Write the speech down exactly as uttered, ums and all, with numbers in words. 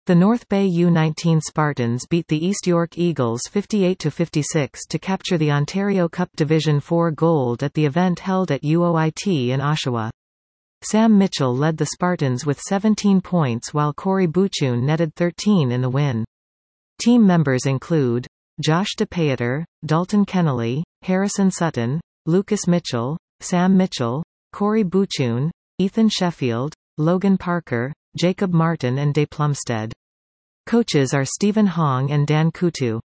The North Bay U nineteen Spartans beat the East York Eagles fifty-eight to fifty-six to capture the Ontario Cup Division four gold at the event held at U O I T in Oshawa. Sam Mitchell led the Spartans with seventeen points while Corey Buchun netted thirteen in the win. Team members include Josh DePaeter, Dalton Kennelly, Harrison Sutton, Lucas Mitchell, Sam Mitchell, Corey Buchun, Ethan Sheffield, Logan Parker, Jacob Martin and Day Plumstead. Coaches are Stephen Hong and Dan Kutu.